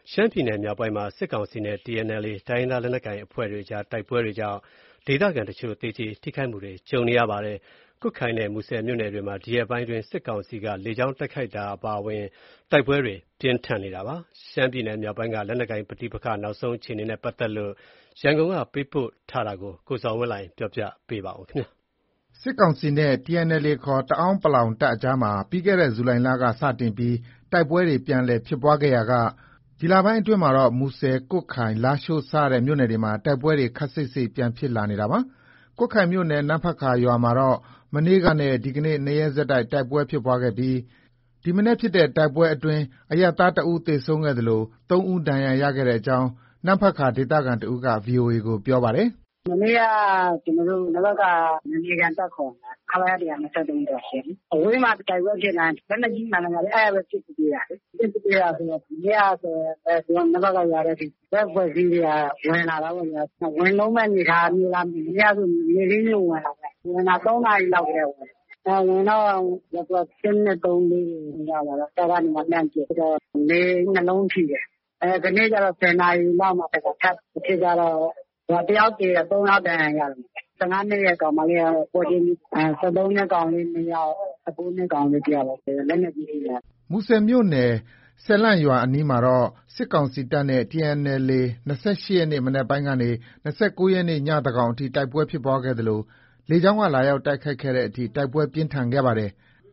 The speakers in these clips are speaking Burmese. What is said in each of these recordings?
ရှမ်းပြည်နယ်မြောက်ပိုင်းမှာစစ်ကောင်စီနဲ့ TNLA တိုင်းရင်းသားလက်နက်ကိုင်အဖွဲ့တွေကြားတိုက်ပွဲတွေကြောင့်ဒေသခံတချို့သေကျေထိခိုက်မှုတွေကြုံနေရပါတယ်။ကွတ်ခိုင်နဲ့မူဆယ်မြို့နယ်တွေမှာဒီရက်ပိုင်းအတွင်းစစ်ကောင်စီကလေကြောင်းတိုက်ခိုက်တာအပါအဝင်တိုက်ပွဲတွေပြင်းထန်နေတာပါ။ရှမ်းပြည်နယ်မြောက်ပိုင်းကလက်နက်ကိုင်ပဋိပက္ခနောက်ဆုံးအခြေအနေနဲ့ပတ်သက်လို့ရန်ကုန်ကပေးပို့ထားတာကိုကိုဇော်ဝင်းလှိုင်ပြောပြပေးပါမယ်။စစ်ကောင်စီနဲ့ TNLA ခေါ်တအာင်းပလောင်တပ်အကြားမှာပြီးခဲ့တဲ့ဇူလိုင်လကစတင်ပြီးတိုက်ပွဲတွေပြန်လည်ဖြစ်ပွားခဲ့ရာကဒီလပိုင်းအတွင်းမှာတော့မူဆယ်၊ကွတ်ခိုင်၊လားရှိုးစတဲ့မြို့နယ်တွေမှာတိုက်ပွဲတွေခပ်စိပ်စိပ်ပြန်ဖြစ်လာနေတာပါ။ကွတ်ခိုင်မြို့နယ်နမ့်ဖတ်ကာရွာမှာတော့မနေ့ကနဲ့ဒီကနေ့2ရက်ဆက်တိုက်တိုက်ပွဲဖြစ်ပွားခဲ့ပြီးဒီမနက်ဖြစ်တဲ့တိုက်ပွဲအတွင်းအရပ်သား1ဦးသေဆုံးခဲ့သလို3ဦးဒဏ်ရာရခဲ့တဲ့အကြောင်းနမ့်ဖတ်ကာဒေသခံတဦးက VOA ကိုပြောပါတယ်။မနေ့ကကျွန်တော်တို့နဘက်ကနေကန်တက်ခေါ်ခလာရ123တော့ရှင်အဝေးမှာတိုက်ပွဲဖြစ်လာလက်နက်ကြီးမှန်တယ်အဲ့ဒါပဲဖြစ်ပြီးတာလေဖြစ်ပြီးတာဆိုတော့ဒီကဆိုဒီနဘက်ကရတဲ့ဒီဘက်ဖွဲ့စည်းတွေကဝင်လာတော့ဝင်လုံးမဲ့နေထားမျိုးလားမြရဆိုနေလေးမျိုးဝင်လာတယ်ဝင်လာ3နာရီလောက်တည်းဝင်ဝင်တော့တော့7နဲ့3လေးရလာတော့တာကနေမှပြန်ကြည့်တော့နေနှလုံးထိတယ်ဒီနေ့ကျတော့10နာရီလောက်မှတက်ထပ်ဖြစ်ကြတော့တယောက်တည်း3ယောက်တန်းရတယ်15နှစ်ရဲ့ကောင်မလေးပေါ်ချင်း73နှစ်ကောင်လေး2ယောက်19နှစ်ကောင်လေးတယောက်ပဲလက်နဲ့ကြီးတယ်မူဆယ်မြို့နယ်ဆယ်လန့်ရွာအနီးမှာတော့စစ်ကောင်စီတပ်နဲ့ TNLA 28ရက်နေ့မနက်ပိုင်းကနေ29ရက်နေ့ညသကောင်အထိတိုက်ပွဲဖြစ်ပွားခဲ့သလိုလေကြောင်းကလာရောက်တိုက်ခိုက်ခဲ့တဲ့အထိတိုက်ပွဲပြင်းထန်ခဲ့ပါတယ်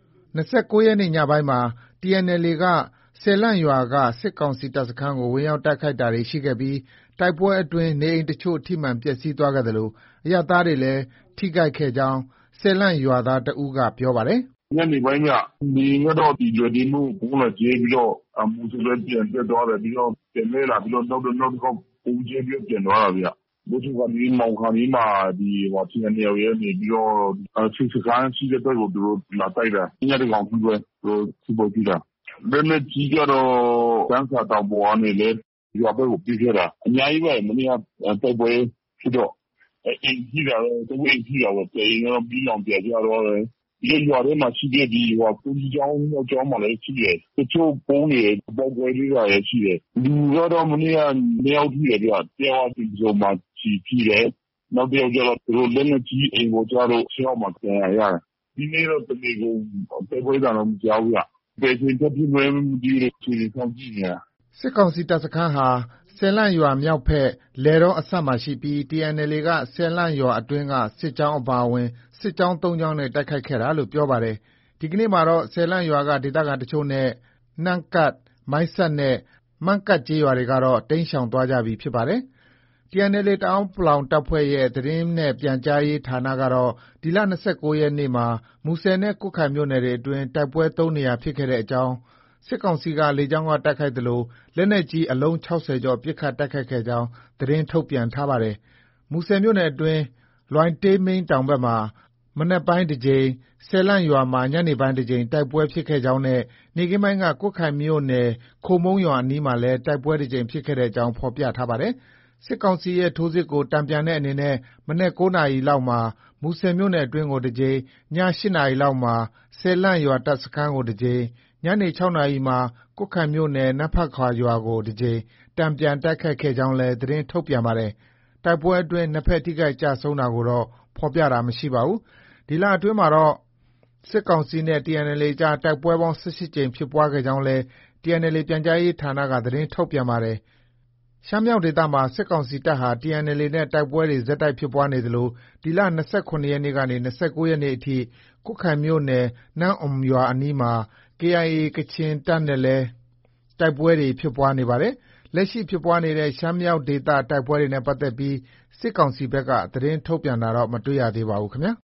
29ရက်နေ့ညပိုင်းမှာ TNLA ကဆယ်လန့်ရွာကစစ်ကောင်စီတပ်စခန်းကိုဝင်ရောက်တိုက်ခိုက်တာတွေရှိခဲ့ပြီးတိုက်ပွဲအတွင်းနေအိမ်တချို့ထိမှန်ပျက်စီးသွားခဲ့သလိုအရပ်သားတွေလည်းထိခိုက်ခဲ့ကြောင်းဆယ်လန့်ရွာသားတဦးကပြောပါတယ်။ညနေပိုင်းကနေတော့ဒီရွာဒီမှုဘုံလာကျေးပြီးတော့မူစလဲပြန်တက်သွားတယ်ပြီးတော့ပြန်လဲလာပြီးတော့နောက်တစ်ခေါက်ဘုံကျေးပြီးပြန်သွားတာဗျ။ဘုသူကဒီမောင်ခါဒီမှာဒီဟောချင်းနေရနေပြီးတော့စစ်စခန်းရှိတဲ့ဘက်ကိုသူတို့လာတိုက်တာညတဲ့ကောင်ကြီးပဲသူတို့စီပေါ်ကြည့်တာလက်နဲ့ကြီးကြတော့စမ်းစာတောင်ပေါ်ကနေလေရွာဘက်ကိုပြေးခဲ့တာအများကြီးပဲမနေ့ကတိုက်ပွဲဖြစ်တော့အိမ်ကြီးတာတော့သူအိမ်ကြီးတာပဲအိမ်ကတော့ပြီးအောင်ပြကြတော့တယ်ဒီရွာထဲမှာရှိတဲ့ဒီဟိုပူကြီးကျောင်းမှာလည်းရှိတယ်တချို့ပုံးတွေပေါက်ပွဲလေးတွေလည်းရှိတယ်လူကတော့မနေ့က2ယောက်ထိတယ်ဗျတရားဒီစုံမှာကြီးတယ်နောက်တစ်ယောက်ကျတော့သူတို့လက်နဲ့ကြီးအိမ်ကိုကျတော့ရှောက်မှာပြန်ရတယ်ဒီနေ့တော့တမီကိုတိုက်ပွဲတာတော့မကြောက်ဘူးဘယ်ချိန်တက်ပြီးမှမဒီလိုချီဆောင်ကြည့်နေတာစစ်ကောင်စီတပ်စခန်းဟာဆယ်လန့်ရွာမြောက်ဘက်လယ်တော်အစပ်မှာရှိပြီး TNLA ကဆယ်လန့်ရွာအတွင်းကစစ်ကြောင်းအပါအဝင်စစ်ကြောင်း3ကြောင်းနဲ့တိုက်ခိုက်ခဲ့တာလို့ပြောပါတယ်။ဒီကနေ့မှာတော့ဆယ်လန့်ရွာကဒေသခံတချို့နဲ့နှမ်းကတ်မိုင်းဆက်နဲ့မန့်ကတ်ကျေးရွာတွေကတော့တိမ်းရှောင်သွားကြပြီဖြစ်ပါတယ်။ TNLA တအာင်းပလောင်တပ်ဖွဲ့ရဲ့သတင်းနဲ့ပြန်ကြားရေးဌာနကတော့ဒီလ29ရက်နေ့မှာမူဆယ်နဲ့ကွတ်ခိုင်မြို့နယ်တွေအတွင်းတိုက်ပွဲ3နေရာဖြစ်ခဲ့တဲ့အကြောင်းစစ်ကောင်စီကလေကြောင်းကတိုက်ခိုက်သလိုလက်နက်ကြီးအလုံး60ကျော်ပစ်ခတ်တိုက်ခိုက်ခဲ့ကြောင်းသတင်းထုတ်ပြန်ထားပါတယ်။မူဆယ်မြို့နယ်အတွင်းလွိုင်တေးမိန်းတောင်ဘက်မှာမနက်ပိုင်းတစ်ကြိမ်ဆယ်လန့်ရွာမှာညနေပိုင်းတစ်ကြိမ်တိုက်ပွဲဖြစ်ခဲ့ကြောင်းနဲ့နေ့ခင်းပိုင်းကကွတ်ခိုင်မြို့နယ်ခိုမုန်းရွာအနီးမှာလည်းတိုက်ပွဲတစ်ကြိမ်ဖြစ်ခဲ့တဲ့အကြောင်းဖော်ပြထားပါတယ်။စစ်ကောင်စီရဲ့ထိုးစစ်ကိုတံပြန်တဲ့အနေနဲ့မနက်9နာရီလောက်မှာမူဆယ်မြို့နယ်အတွင်းကိုတစ်ကြိမ်ည8နာရီလောက်မှာဆယ်လန့်ရွာတပ်စခန်းကိုတစ်ကြိမ်ညနေ6နာရီမှာကွတ်ခိုင်မြို့နယ်နမ့်ဖတ်ကာရွာကိုတစ်ကြိမ်တံပြန်တိုက်ခိုက်ခဲ့ကြောင်းလည်းသတင်းထုတ်ပြန်ပါတယ်။တိုက်ပွဲအတွင်းနှစ်ဖက်ထိခိုက်ကြဆုံးတာကိုတော့ဖော်ပြတာမရှိပါဘူး။ဒီလအတွင်းမှာတော့စစ်ကောင်စီနဲ့ TNLA ကြားတိုက်ပွဲပေါင်း18ကြိမ်ဖြစ်ပွားခဲ့ကြောင်းလည်း TNLA ပြန်ကြားရေးဌာနကသတင်းထုတ်ပြန်ပါတယ်။ရှမ်းမြောက်ဒေသမှာစစ်ကောင်စီတပ်ဟာ TNLA နဲ့တိုက်ပွဲတွေဆက်တိုက်ဖြစ်ပွားနေသလိုဒီလ29ရက်နေ့ကနေ29ရက်နေ့အထိကွတ်ခိုင်မြို့နယ်နမ့်အွမ်ရွာအနီးမှာ KIA ကချင်တပ်နဲ့လည်းတိုက်ပွဲတွေဖြစ်ပွားနေပါတယ်။လက်ရှိဖြစ်ပွားနေတဲ့ရှမ်းမြောက်ဒေသတိုက်ပွဲတွေနဲ့ပတ်သက်ပြီးစစ်ကောင်စီဘက်ကသတင်းထုတ်ပြန်တာတော့မတွေ့ရသေးပါဘူးခင်ဗျာ